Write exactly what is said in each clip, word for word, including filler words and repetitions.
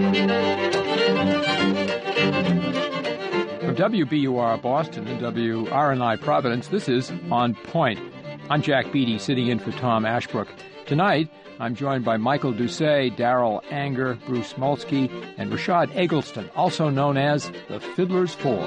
From W B U R Boston and W R N I Providence, this is On Point. I'm Jack Beatty, sitting in for Tom Ashbrook. Tonight, I'm joined by Michael Doucet, Darrell Anger, Bruce Molsky, and Rashad Eggleston, also known as the Fiddlers Four.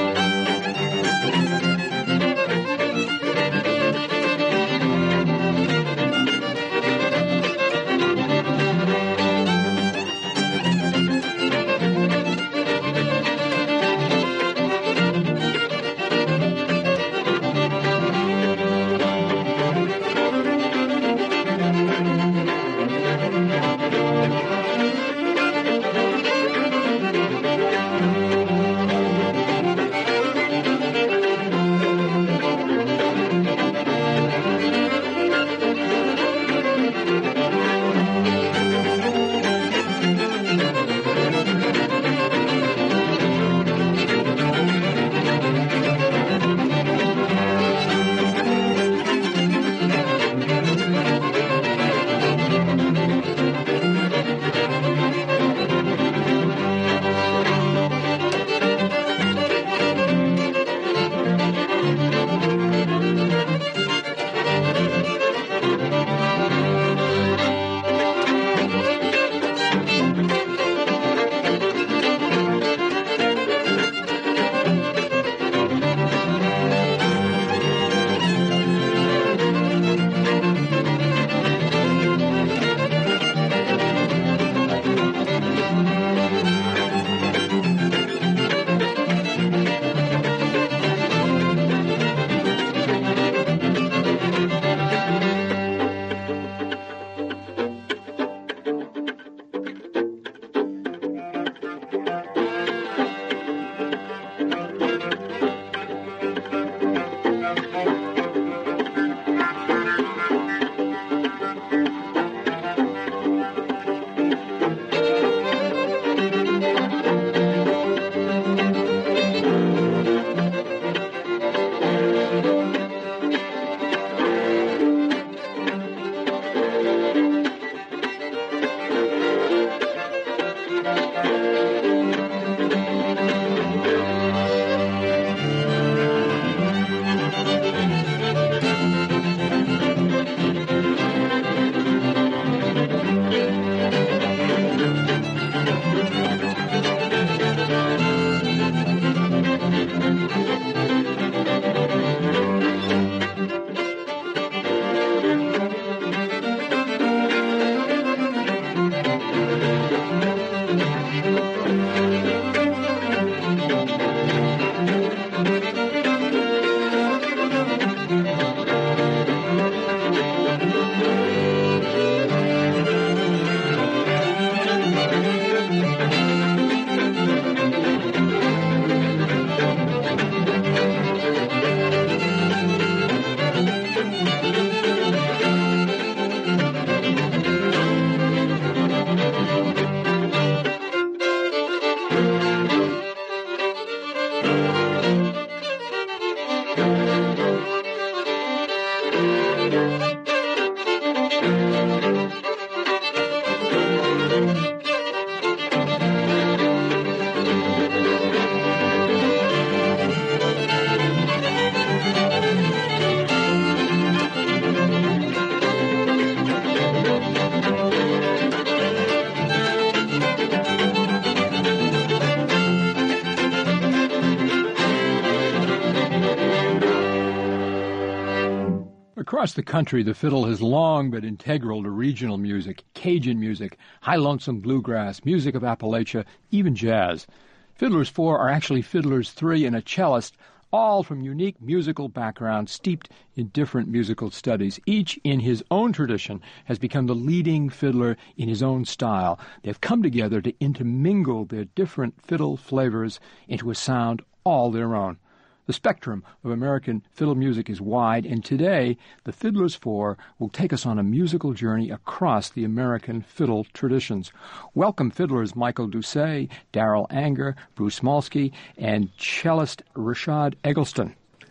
Across the country, the fiddle has long been integral to regional music, Cajun music, high lonesome bluegrass, music of Appalachia, even jazz. Fiddlers Four are actually Fiddlers Three and a cellist, all from unique musical backgrounds steeped in different musical studies. Each, in his own tradition, has become the leading fiddler in his own style. They've come together to intermingle their different fiddle flavors into a sound all their own. The spectrum of American fiddle music is wide, and today the Fiddlers Four will take us on a musical journey across the American fiddle traditions. Welcome, fiddlers Michael Doucet, Darrell Anger, Bruce Molsky, and cellist Rashad Eggleston.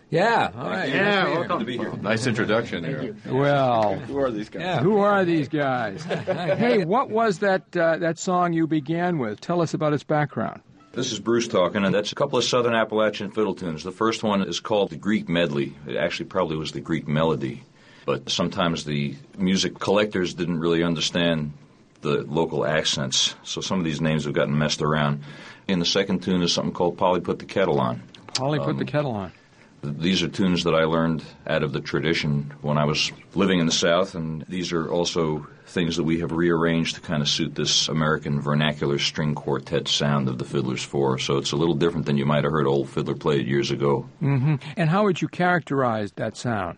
Yeah, all right. Yeah, nice welcome to be here. Nice introduction here. Well, who are these guys? Yeah, who are these guys? Hey, what was that uh, that song you began with? Tell us about its background. This is Bruce talking, and that's a couple of Southern Appalachian fiddle tunes. The first one is called the Greek Medley. It actually probably was the Greek Melody, but sometimes the music collectors didn't really understand the local accents, so some of these names have gotten messed around. And the second tune is something called Polly Put the Kettle On. Polly Put Um, the Kettle On. These are tunes that I learned out of the tradition when I was living in the South, and these are also things that we have rearranged to kind of suit this American vernacular string quartet sound of the Fiddler's Four. So it's a little different than you might have heard old fiddler play it years ago. Mm-hmm. And how would you characterize that sound?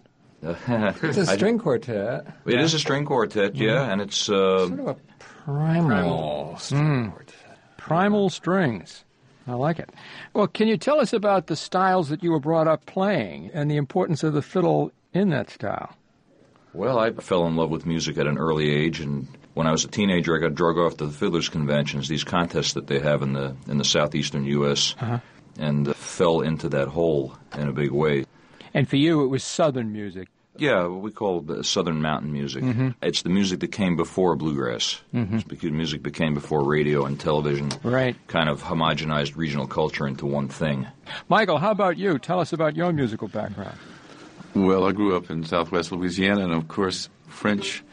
It's a string quartet. It is a string quartet, yeah, Mm-hmm. and it's uh, Sort of a primal, Primal. string Mm. quartet. Primal strings. I like it. Well, can you tell us about the styles that you were brought up playing and the importance of the fiddle in that style? Well, I fell in love with music at an early age, and when I was a teenager, I got drug off to the Fiddlers Conventions, these contests that they have in the in the southeastern U S, Uh-huh. and uh, fell into that hole in a big way. And for you, it was Southern music. Yeah, what we call the Southern mountain music. Mm-hmm. It's the music that came before bluegrass. Mm-hmm. It's because music became before radio and television. Right. Kind of homogenized regional culture into one thing. Michael, how about you? Tell us about your musical background. Well, I grew up in southwest Louisiana, and of course, French.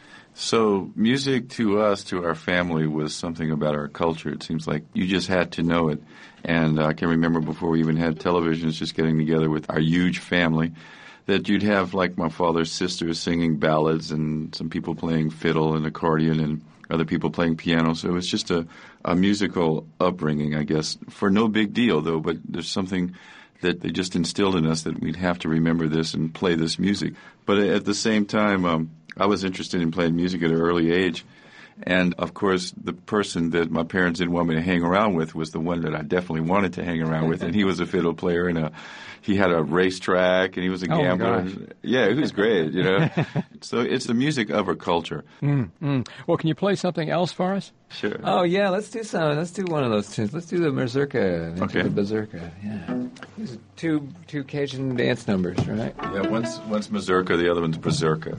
So music to us, to our family, was something about our culture. It seems like you just had to know it. And I can remember before we even had televisions, just getting together with our huge family, that you'd have, like, my father's sisters singing ballads and some people playing fiddle and accordion and other people playing piano. So it was just a, a musical upbringing, I guess, for no big deal, though, but there's something that they just instilled in us that we'd have to remember this and play this music. But at the same time, um, I was interested in playing music at an early age. And, of course, the person that my parents didn't want me to hang around with was the one that I definitely wanted to hang around with. And he was a fiddle player, and a, he had a racetrack, and he was a Oh, my gambler. gosh. Yeah, he was great, you know. So it's the music of our culture. Mm, mm. Well, can you play something else for us? Sure. Oh yeah, let's do some. Let's do one of those tunes. Let's do the Mazurka. Into Okay. The Berserker. Yeah. These are two two Cajun dance numbers, right? Yeah, one's, one's Mazurka, the other one's Berserker.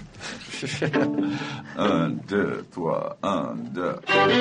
Un, deux, trois, un, deux.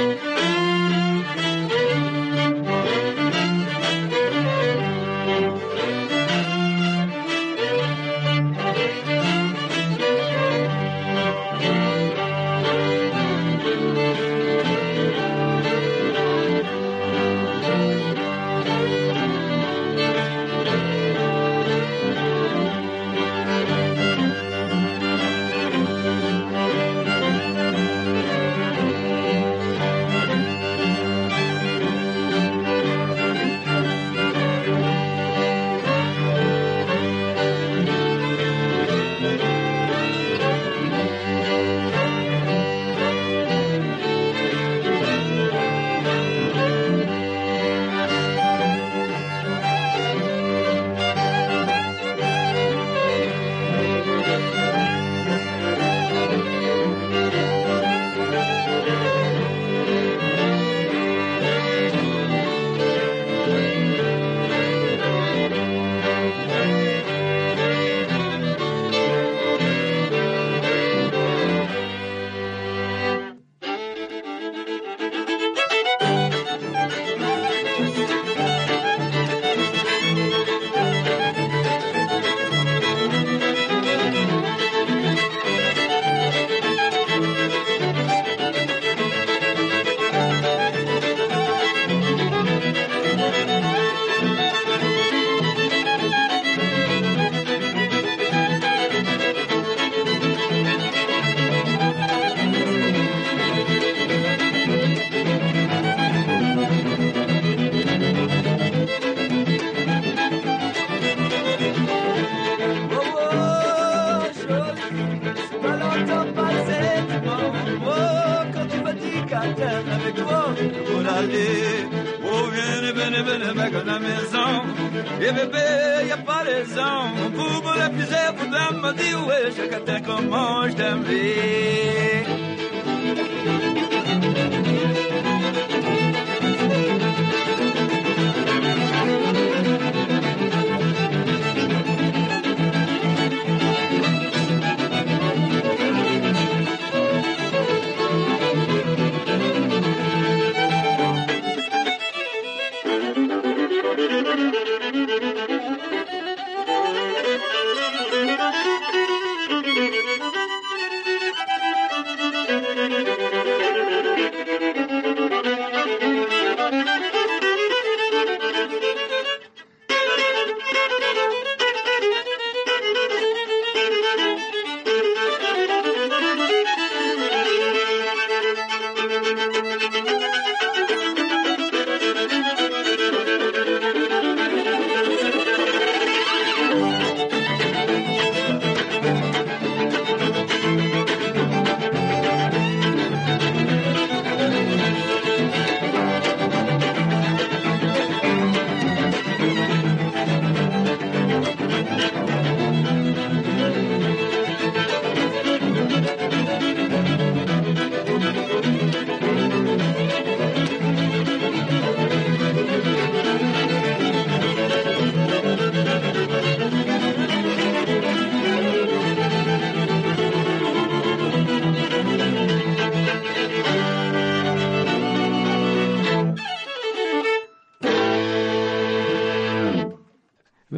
avec toi pour aller. Oh, venez, venez, venez, mec, à la maison. Et bébé, y a pas raison. Pour me refuser, pour me dire, ouais, chaque terre comment je t'aimais.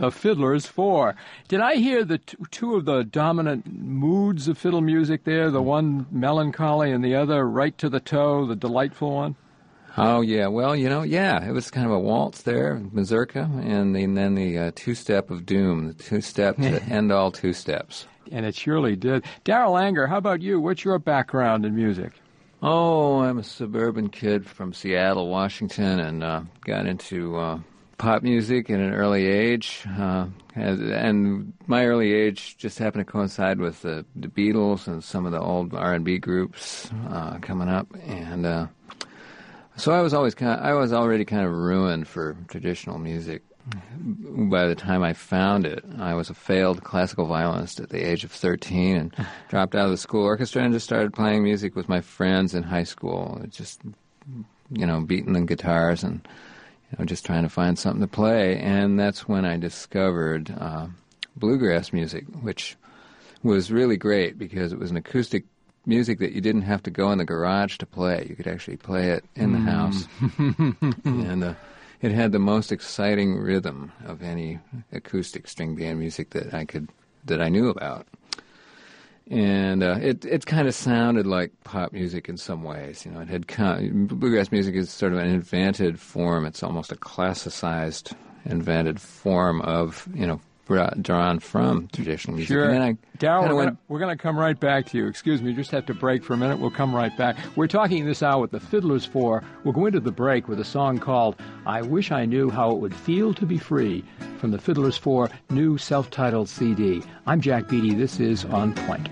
The Fiddler's Four. Did I hear the t- two of the dominant moods of fiddle music there? The one melancholy and the other right to the toe, the delightful one? Oh, yeah. Well, you know, yeah, it was kind of a waltz there, mazurka, and, the, and then the uh, two-step of doom, the two-step to end all two-steps. And it surely did. Darrell Anger, how about you? What's your background in music? Oh, I'm a suburban kid from Seattle, Washington, and uh, got into uh, pop music at an early age. Uh, and, and my early age just happened to coincide with the, the Beatles and some of the old R and B groups uh, coming up, and uh, so I was always kind of, I was already kind of ruined for traditional music. By the time I found it, I was a failed classical violinist at the age of thirteen and dropped out of the school orchestra and just started playing music with my friends in high school. Just, you know, beating the guitars and, you know, just trying to find something to play. And that's when I discovered uh, bluegrass music, which was really great because it was an acoustic music that you didn't have to go in the garage to play. You could actually play it in the mm. house. and uh, it had the most exciting rhythm of any acoustic string band music that I could that I knew about. And uh, it it kind of sounded like pop music in some ways. You know, it had con- bluegrass music is sort of an invented form. It's almost a classicized, invented form of, you know, drawn from traditional music. Sure. And Darrell, we're, we're going to come right back to you. Excuse me, just have to break for a minute. We'll come right back. We're talking this hour with the Fiddler's Four. We'll go into the break with a song called I Wish I Knew How It Would Feel to Be Free from the Fiddler's Four new self-titled C D. I'm Jack Beatty. This is On Point.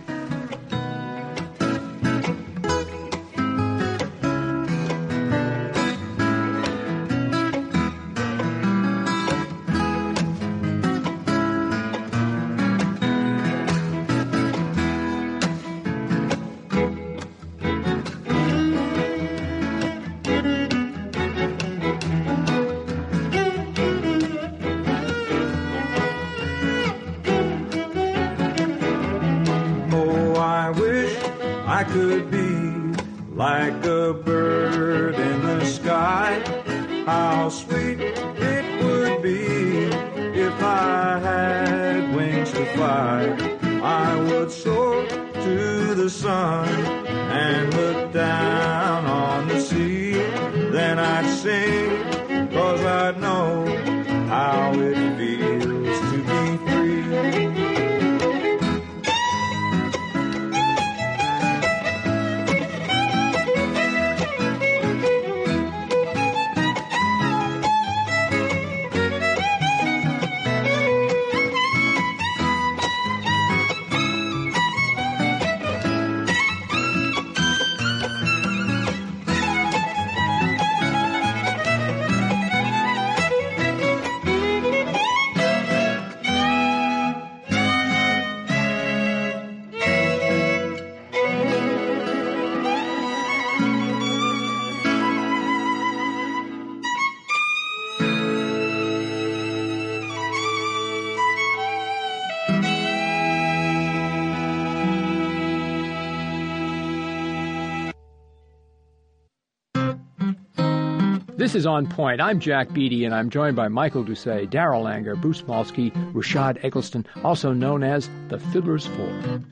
I could be like a bird in the sky. How sweet it would be if I had wings to fly. I would soar to the sun and look down on the sea. Then I'd sing, 'cause I'd know how it feels to be free. This is On Point. I'm Jack Beatty, and I'm joined by Michael Doucet, Darrell Anger, Bruce Malsky, Rashad Eggleston, also known as the Fiddler's Four.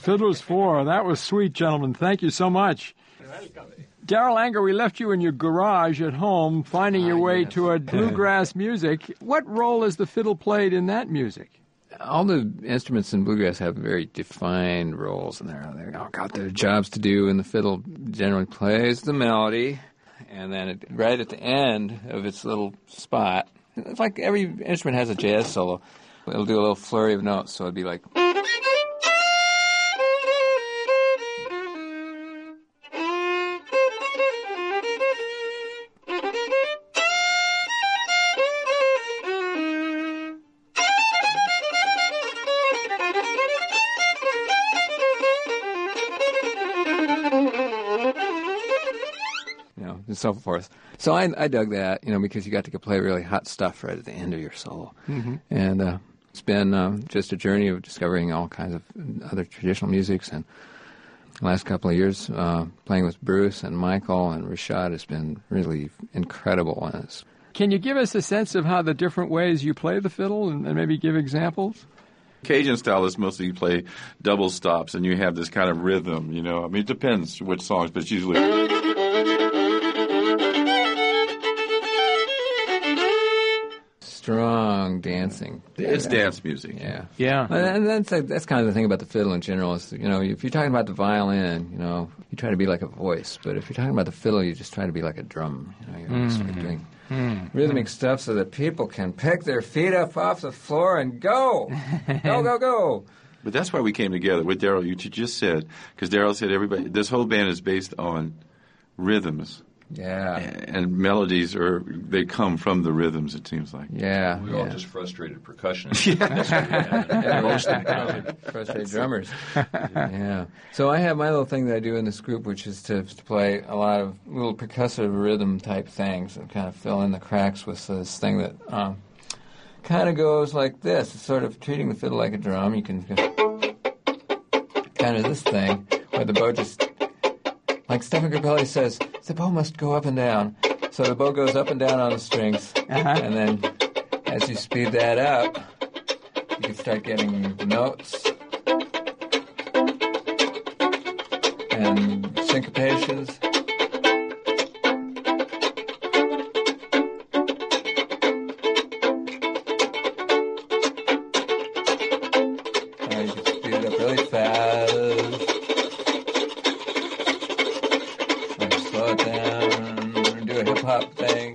Fiddlers Four. That was sweet, gentlemen. Thank you so much. Darrell Anger, we left you in your garage at home, finding your way yes. to a bluegrass music. What role has the fiddle played in that music? All the instruments in bluegrass have very defined roles, and they're, they're all got their jobs to do, and the fiddle generally plays the melody, and then it, right at the end of its little spot, it's like every instrument has a jazz solo. It'll do a little flurry of notes, so it'd be like... and so forth. So I, I dug that, you know, because you got to play really hot stuff right at the end of your solo. Mm-hmm. And uh, it's been uh, just a journey of discovering all kinds of other traditional musics. And the last couple of years, uh, playing with Bruce and Michael and Rashad has been really incredible. And it's, Can you give us a sense of how the different ways you play the fiddle and, and maybe give examples? Cajun style is mostly you play double stops and you have this kind of rhythm, you know. I mean, it depends which songs, but it's usually... strong dancing. It's dance music. Yeah. Yeah. And that's that's kind of the thing about the fiddle in general is, you know, if you're talking about the violin, you know, you try to be like a voice. But if you're talking about the fiddle, you just try to be like a drum. You know, you're mm-hmm. start doing mm-hmm. rhythmic stuff so that people can pick their feet up off the floor and go. Go, go, go. But that's why we came together with Darrell, you just said, because Darrell said everybody, this whole band is based on rhythms. Yeah. And melodies are, they come from the rhythms, it seems like. Yeah. We're yeah. all just frustrated percussionists. Yeah. Most frustrated, frustrated drummers. Yeah. So I have my little thing that I do in this group, which is to, to play a lot of little percussive rhythm type things and kind of fill in the cracks with this thing that um, kind of goes like this. It's sort of treating the fiddle like a drum. You can kind of this thing where the bow just, like Stephen Grappelli says, the bow must go up and down. So the bow goes up and down on the strings, uh-huh. and then as you speed that up, you can start getting notes and syncopations. Uh, you can speed it up really fast. Slow it down, do a hip-hop thing.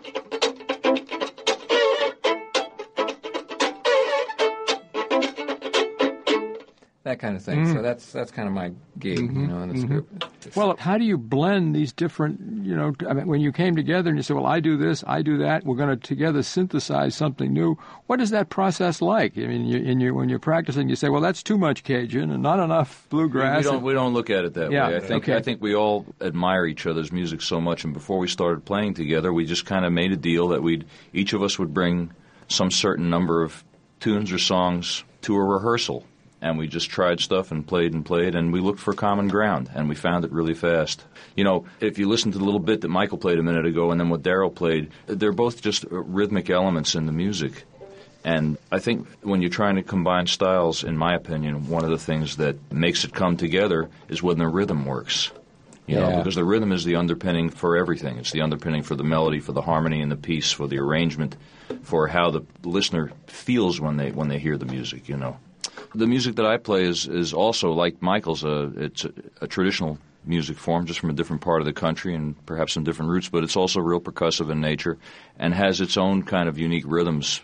That kind of thing. Mm. So that's that's kind of my gig, mm-hmm. you know, in this mm-hmm. group. Well, how do you blend these different, you know, I mean, when you came together and you said, well, I do this, I do that, we're going to together synthesize something new. What is that process like? I mean, you, in your, when you're practicing, you say, well, that's too much Cajun and not enough bluegrass. We don't, we don't look at it that yeah, way. I think okay. I think we all admire each other's music so much, and before we started playing together, we just kind of made a deal that we'd each of us would bring some certain number of tunes or songs to a rehearsal. And we just tried stuff and played and played, and we looked for common ground, and we found it really fast. You know, if you listen to the little bit that Michael played a minute ago and then what Darrell played, they're both just rhythmic elements in the music. And I think when you're trying to combine styles, in my opinion, one of the things that makes it come together is when the rhythm works. You yeah. know, because the rhythm is the underpinning for everything. It's the underpinning for the melody, for the harmony in the piece, for the arrangement, for how the listener feels when they when they hear the music, you know. The music that I play is, is also, like Michael's, a, it's a, a traditional music form, just from a different part of the country and perhaps some different roots, but it's also real percussive in nature and has its own kind of unique rhythms.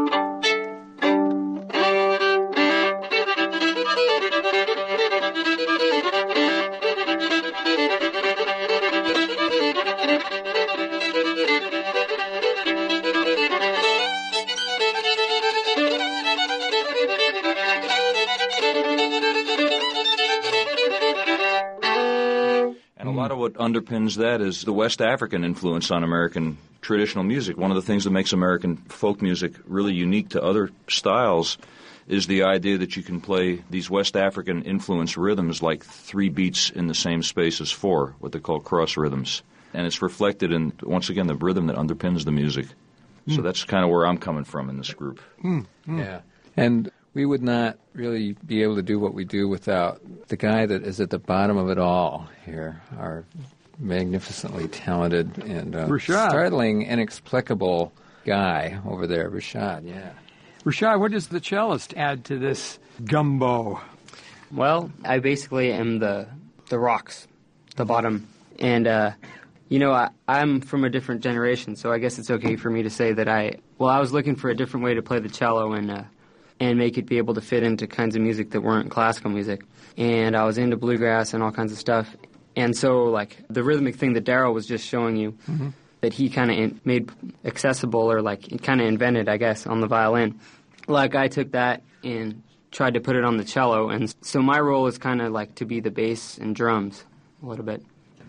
What underpins that is the West African influence on American traditional music. One of the things that makes American folk music really unique to other styles is the idea that you can play these West African influence rhythms like three beats in the same space as four, what they call cross rhythms. And it's reflected in, once again, the rhythm that underpins the music. Mm. So that's kind of where I'm coming from in this group. Mm. Mm. Yeah. And we would not really be able to do what we do without the guy that is at the bottom of it all here, our magnificently talented and uh, startling, inexplicable guy over there, Rashad, yeah. Rashad, what does the cellist add to this gumbo? Well, I basically am the the rocks, the bottom. And, uh, you know, I, I'm from a different generation, so I guess it's okay for me to say that I, well, I was looking for a different way to play the cello and uh, and make it be able to fit into kinds of music that weren't classical music. And I was into bluegrass and all kinds of stuff. And so, like, the rhythmic thing that Daryl was just showing you, mm-hmm. that he kind of made accessible or, like, kind of invented, I guess, on the violin. Like, I took that and tried to put it on the cello. And so my role is kind of, like, to be the bass and drums a little bit.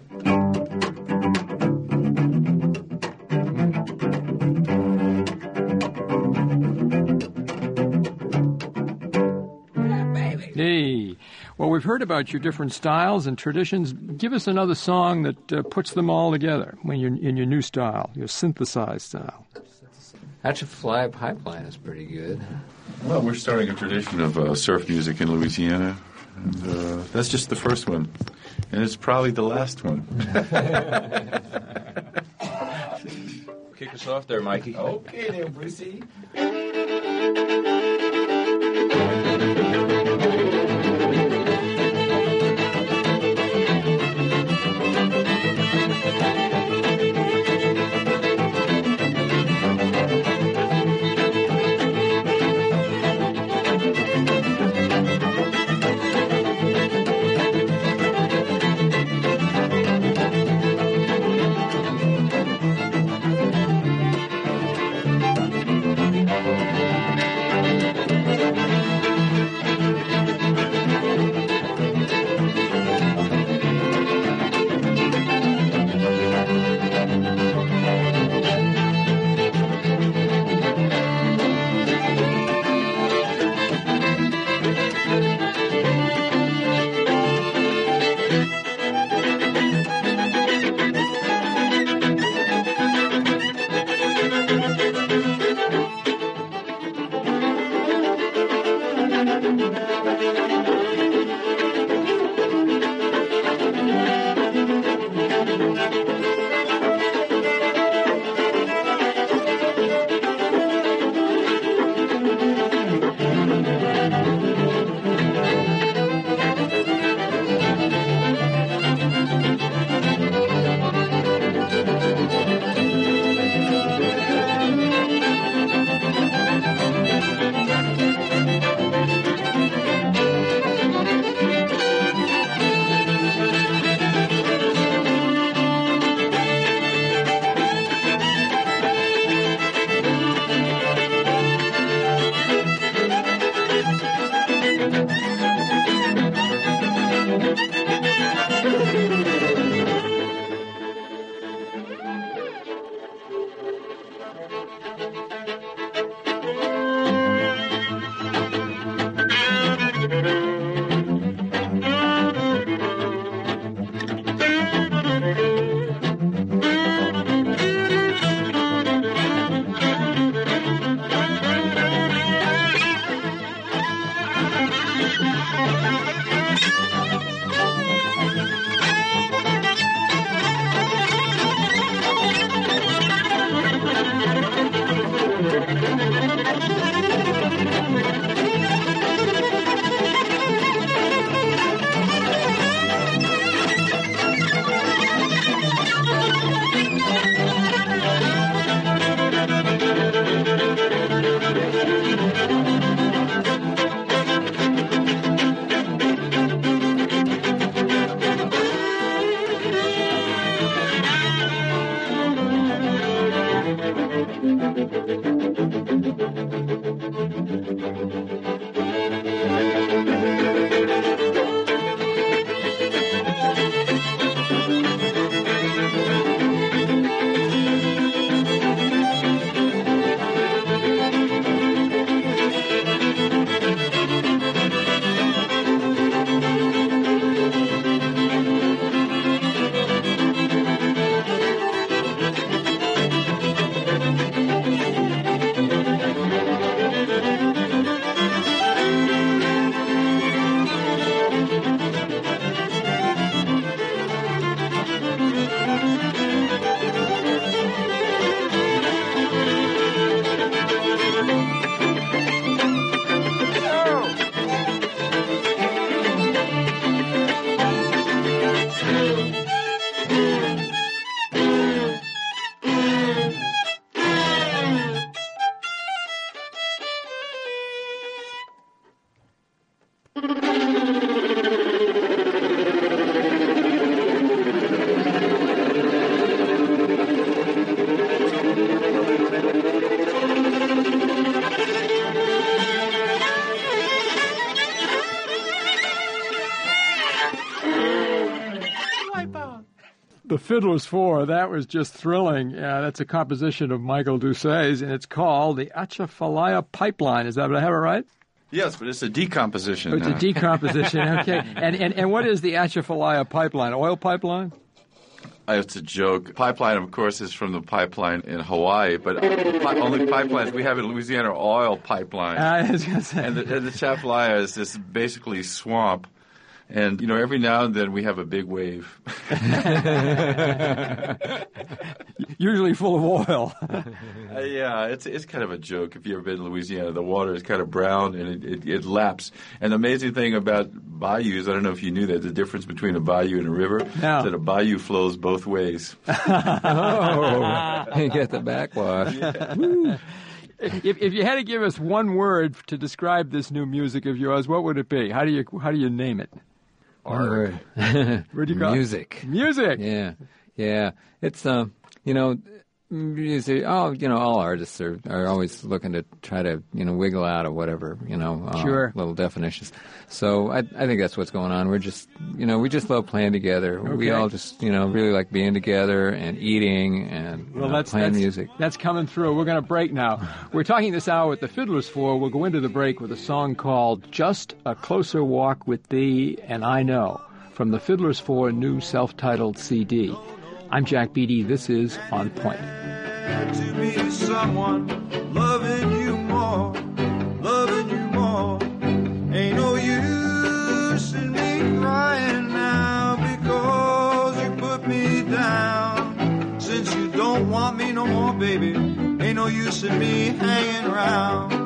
Hey, well, we've heard about your different styles and traditions. Give us another song that uh, puts them all together when you're in your new style, your synthesized style. That Should Fly Pipeline is pretty good. Well, we're starting a tradition of uh, surf music in Louisiana. And, uh, that's just the first one. And it's probably the last one. Kick us off there, Mikey. Okay there, Brucey. The Fiddler's Four, that was just thrilling. Uh, that's a composition of Michael Doucet's, and it's called the Atchafalaya Pipeline. Is that what I have it right? Yes, but it's a decomposition. Oh, it's a decomposition, okay. And, and and what is the Atchafalaya Pipeline? Oil pipeline? It's a joke. Pipeline, of course, is from the pipeline in Hawaii, but pi- only pipelines we have in Louisiana are oil pipelines. I was going to say. And the, and the Atchafalaya is this basically swamp. And, you know, every now and then we have a big wave. Usually full of oil. uh, yeah, it's it's kind of a joke. If you've ever been to Louisiana, the water is kind of brown and it, it, it laps. And the amazing thing about bayous, I don't know if you knew that, the difference between a bayou and a river, no. is that a bayou flows both ways. Oh, you get the backwash. Yeah. If, if you had to give us one word to describe this new music of yours, what would it be? How do you how do you name it? Art. What do you call music. it? Music. Yeah, yeah. It's um, you know, music. Oh, you know, all artists are, are always looking to try to you know wiggle out of whatever you know uh, sure. little definitions. So I I think that's what's going on. We're just you know we just love playing together. Okay. We all just you know really like being together and eating and well, you know, that's, playing that's, music. That's coming through. We're going to break now. We're talking this hour with the Fiddler's Four. We'll go into the break with a song called "Just a Closer Walk with Thee and I Know" from the Fiddler's Four new self-titled C D. I'm Jack Beatty. This is On Point. To be someone loving you more, loving you more. Ain't no use in me crying now because you put me down. Since you don't want me no more, baby, ain't no use in me hanging around.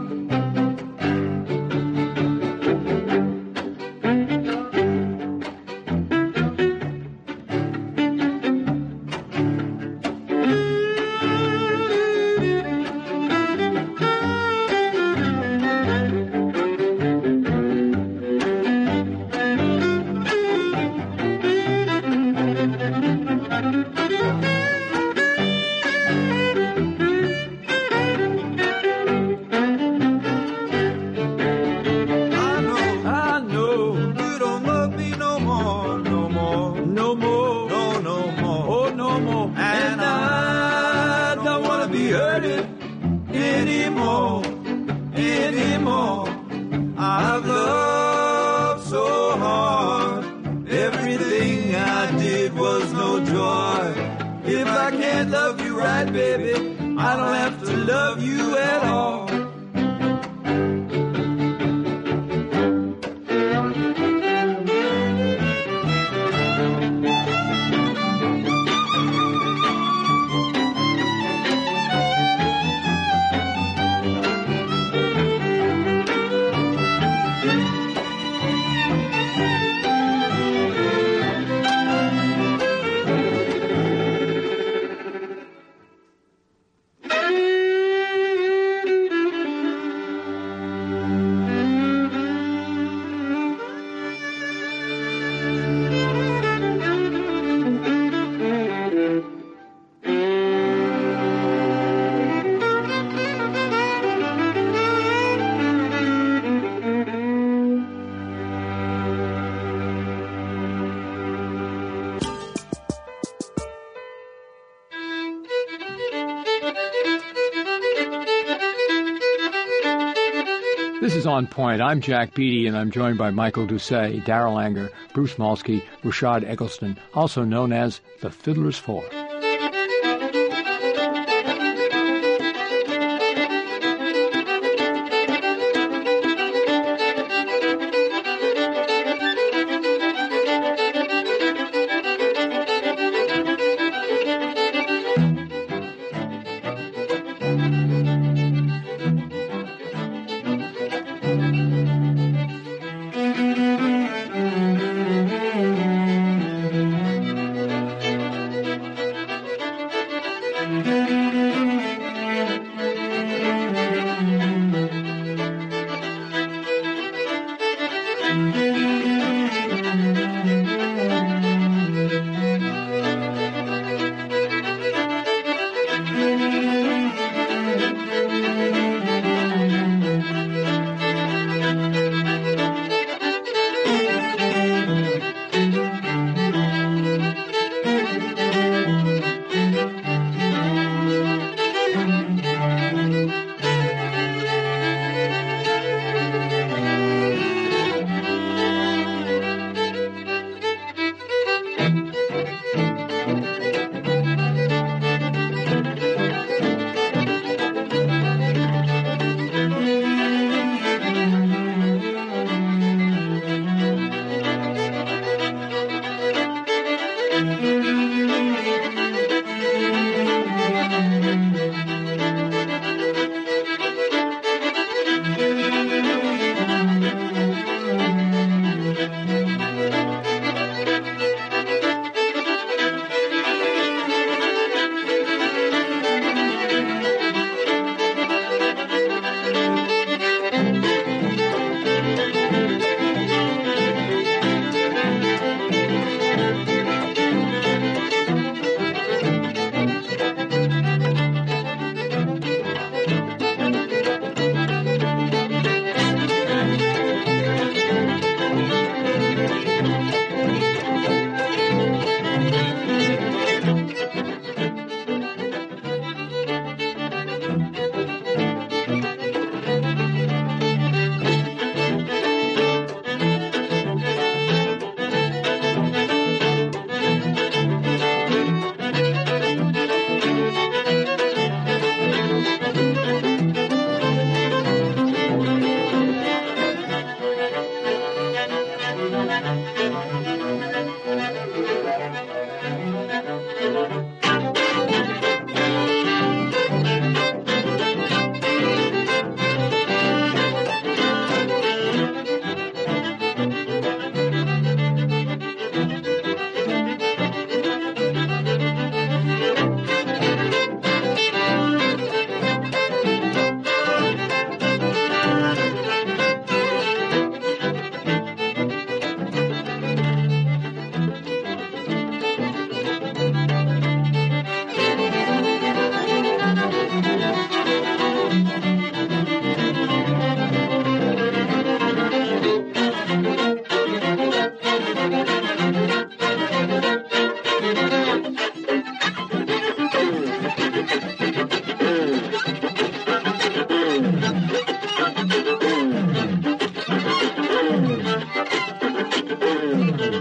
This is On Point. I'm Jack Beatty, and I'm joined by Michael Doucet, Darrell Anger, Bruce Molsky, Rashad Eggleston, also known as the Fiddler's Four.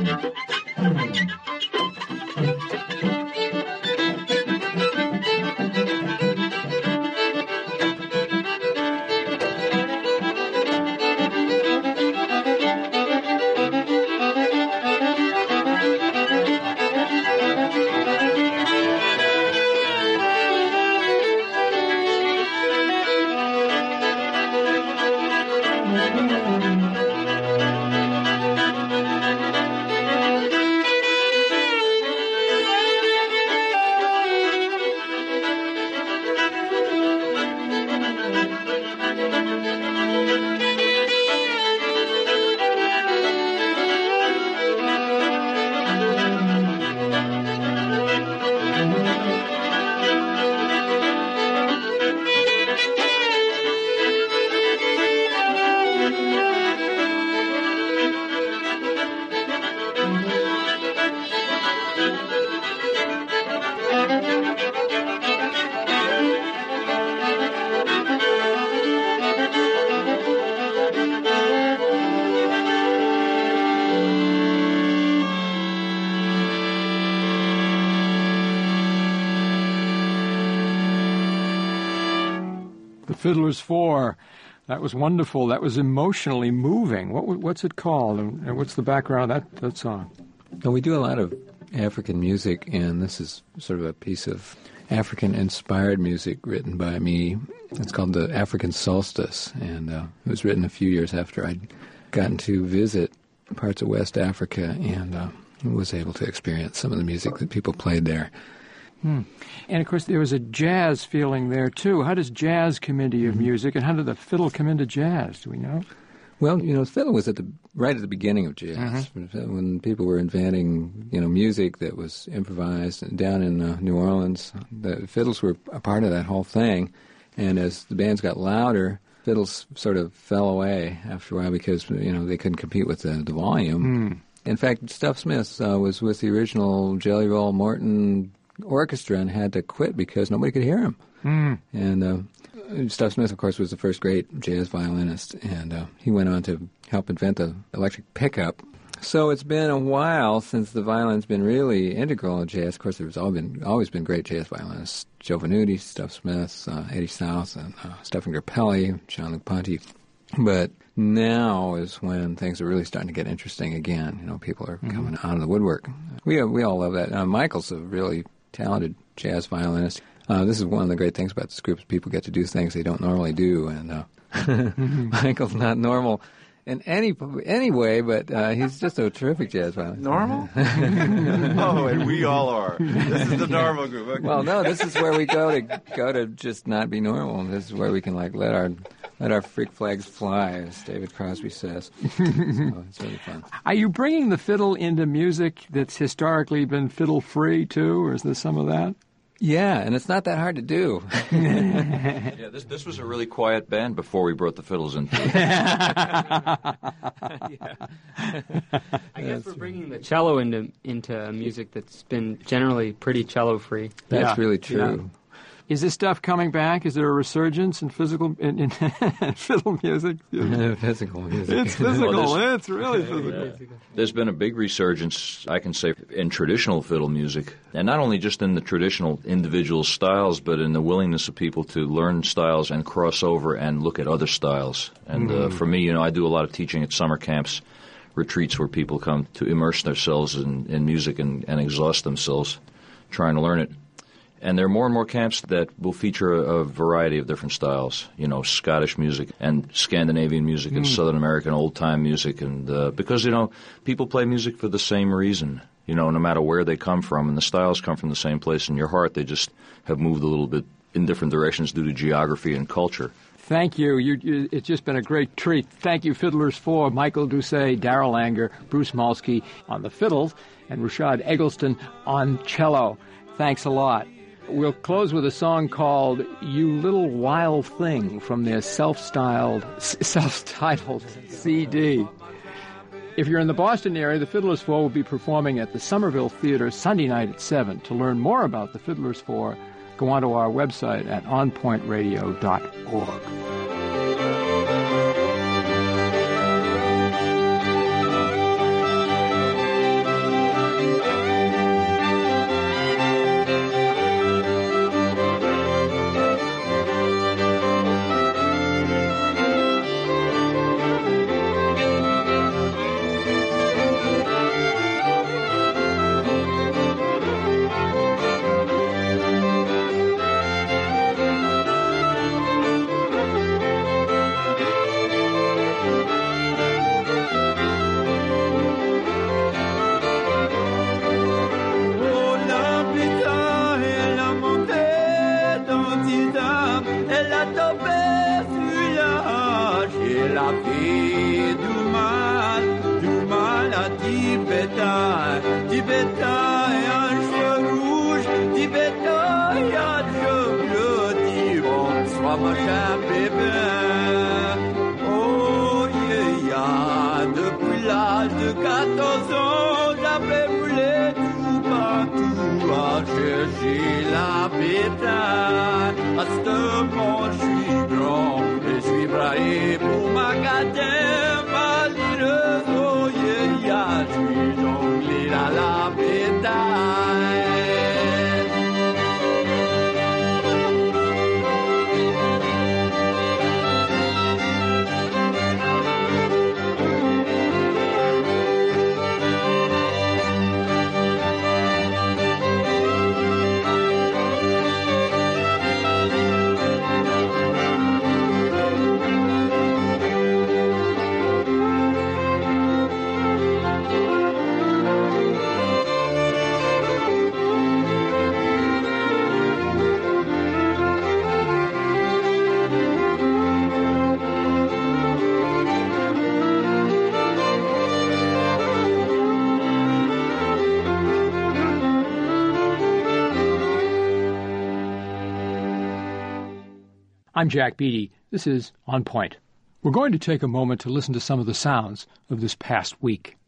Fiddler's Four. That was wonderful. That was emotionally moving. What what's it called, and what's the background of that, that song? Well, we do a lot of African music, and this is sort of a piece of African-inspired music written by me. It's called the African Solstice, and uh, it was written a few years after I'd gotten to visit parts of West Africa and uh, was able to experience some of the music that people played there. Hmm. And, of course, there was a jazz feeling there, too. How does jazz come into your music, and how did the fiddle come into jazz? Do we know? Well, you know, fiddle was at the right at the beginning of jazz, mm-hmm. when people were inventing, you know, music that was improvised down in uh, New Orleans. The fiddles were a part of that whole thing, and as the bands got louder, fiddles sort of fell away after a while because, you know, they couldn't compete with the, the volume. Mm. In fact, Stuff Smith uh, was with the original Jelly Roll Morton orchestra and had to quit because nobody could hear him. Mm. And uh, Stuff Smith, of course, was the first great jazz violinist, and uh, he went on to help invent the electric pickup. So it's been a while since the violin's been really integral in jazz. Of course, there's always been, always been great jazz violinists: Joe Venuti, Stuff Smith, uh, Eddie South, and uh, Stephen Grappelli, Jean-Luc Ponty. But now is when things are really starting to get interesting again. You know, people are mm-hmm. coming out of the woodwork. We we all love that. Uh, Michael's a really talented jazz violinist. Uh, this is one of the great things about this group is people get to do things they don't normally do, and uh, mm-hmm. Michael's not normal in any any way, but uh, he's just a terrific jazz violinist. Normal? Oh, and we all are. This is the normal group. Okay. Well, no, this is where we go to go to just not be normal. This is where we can like let our let our freak flags fly, as David Crosby says. So it's really fun. Are you bringing the fiddle into music that's historically been fiddle-free, too, or is there some of that? Yeah, and it's not that hard to do. Yeah, this this was a really quiet band before we brought the fiddles into it. I guess we're bringing the cello into into music that's been generally pretty cello-free. That's yeah. really true. Yeah. Is this stuff coming back? Is there a resurgence in physical in, in fiddle music? Physical music. It's physical. Well, it's really physical. Yeah. There's been a big resurgence, I can say, in traditional fiddle music, and not only just in the traditional individual styles, but in the willingness of people to learn styles and cross over and look at other styles. And mm. uh, for me, you know, I do a lot of teaching at summer camps, retreats where people come to immerse themselves in, in music and, and exhaust themselves trying to learn it. And there are more and more camps that will feature a, a variety of different styles, you know, Scottish music and Scandinavian music and mm. Southern American old-time music. And uh, because, you know, people play music for the same reason, you know, no matter where they come from. And the styles come from the same place in your heart. They just have moved a little bit in different directions due to geography and culture. Thank you. You, you. It's just been a great treat. Thank you, Fiddlers Four, Michael Doucet, Darrell Anger, Bruce Molsky on the fiddles, and Rashad Eggleston on cello. Thanks a lot. We'll close with a song called You Little Wild Thing from their self-styled, self-titled C D. If you're in the Boston area, the Fiddlers Four will be performing at the Somerville Theater Sunday night at seven. To learn more about the Fiddlers Four, go onto our website at on point radio dot org. bétail à cheveux rouges, du bétail à cheveux bleus, dis bonsoir mon cher Pépin. Oh yeah, yeah, depuis l'âge de quatorze ans, j'avais voulu tout partout à chercher la bétail. À ce moment, je suis grand et je suis braillé pour ma gâter, malheureuse. Oh yeah, yeah, je suis jonglé à la bétail. I'm Jack Beatty. This is On Point. We're going to take a moment to listen to some of the sounds of this past week.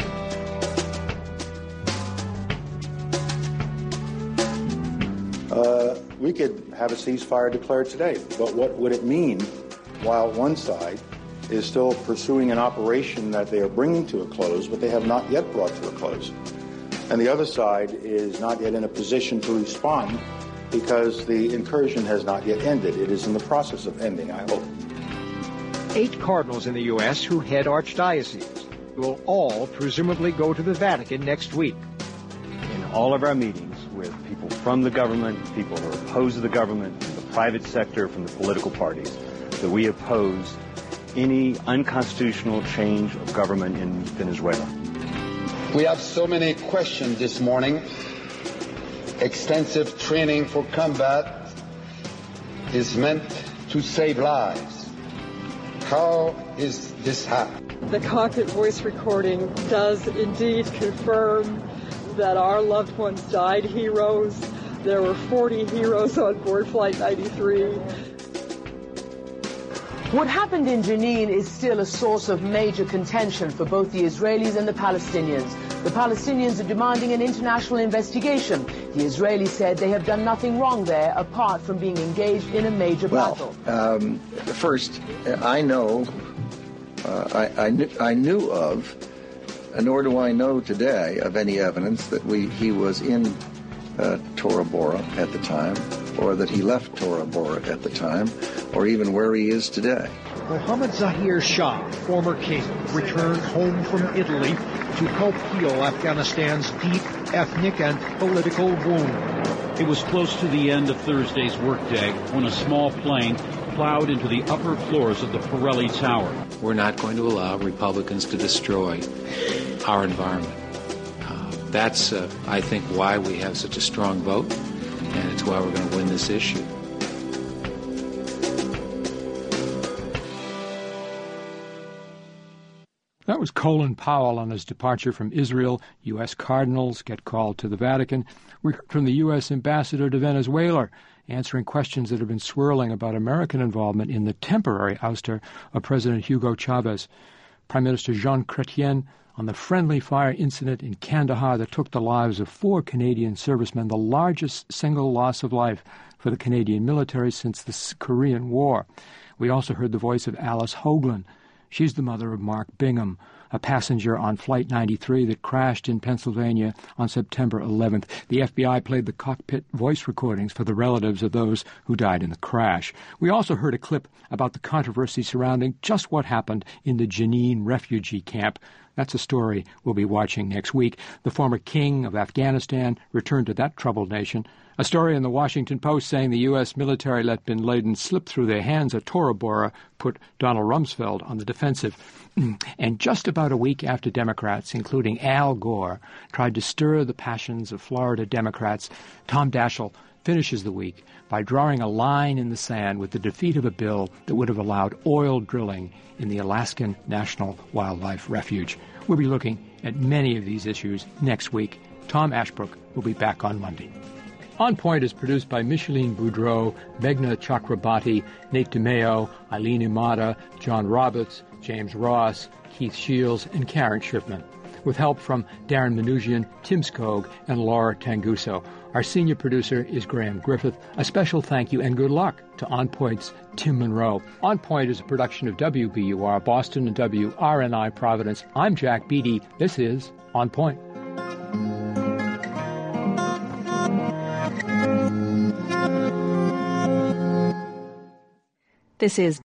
Uh, we could have a ceasefire declared today, but what would it mean while one side is still pursuing an operation that they are bringing to a close, but they have not yet brought to a close? And the other side is not yet in a position to respond because the incursion has not yet ended. It is in the process of ending, I hope. Eight cardinals in the U S who head archdioceses will all presumably go to the Vatican next week. In all of our meetings with people from the government, people who are opposed to the government, from the private sector, from the political parties, that we oppose any unconstitutional change of government in Venezuela. We have so many questions this morning. Extensive training for combat is meant to save lives. How is this happening? The cockpit voice recording does indeed confirm that our loved ones died heroes. There were forty heroes on board Flight ninety-three. What happened in Jenin is still a source of major contention for both the Israelis and the Palestinians. The Palestinians are demanding an international investigation. The Israelis said they have done nothing wrong there apart from being engaged in a major well, battle. Um, first, I know, uh, I, I, knew, I knew of, nor do I know today of any evidence that we he was in uh, Tora Bora at the time, or that he left Tora Bora at the time, or even where he is today. Mohammed Zahir Shah, former king, returned home from Italy to help heal Afghanistan's deep ethnic and political wound. It was close to the end of Thursday's workday when a small plane plowed into the upper floors of the Pirelli Tower. We're not going to allow Republicans to destroy our environment. Uh, that's, uh, I think, why we have such a strong vote, and it's why we're going to win this issue. That was Colin Powell on his departure from Israel. U S cardinals get called to the Vatican. We heard from the U S ambassador to Venezuela, answering questions that have been swirling about American involvement in the temporary ouster of President Hugo Chavez. Prime Minister Jean Chrétien on the friendly fire incident in Kandahar that took the lives of four Canadian servicemen, the largest single loss of life for the Canadian military since the Korean War. We also heard the voice of Alice Hoagland. She's the mother of Mark Bingham, a passenger on Flight ninety-three that crashed in Pennsylvania on September eleventh. The F B I played the cockpit voice recordings for the relatives of those who died in the crash. We also heard a clip about the controversy surrounding just what happened in the Jenin refugee camp. That's a story we'll be watching next week. The former king of Afghanistan returned to that troubled nation. A story in the Washington Post saying the U S military let bin Laden slip through their hands at Tora Bora put Donald Rumsfeld on the defensive. And just about a week after Democrats, including Al Gore, tried to stir the passions of Florida Democrats, Tom Daschle finishes the week by drawing a line in the sand with the defeat of a bill that would have allowed oil drilling in the Alaskan National Wildlife Refuge. We'll be looking at many of these issues next week. Tom Ashbrook will be back on Monday. On Point is produced by Micheline Boudreau, Meghna Chakrabarti, Nate DeMeo, Eileen Imada, John Roberts, James Ross, Keith Shields, and Karen Shipman, with help from Darren Manoujian, Tim Skog, and Laura Tanguso. Our senior producer is Graham Griffith. A special thank you and good luck to On Point's Tim Monroe. On Point is a production of W B U R Boston and W R N I Providence. I'm Jack Beatty. This is On Point. This is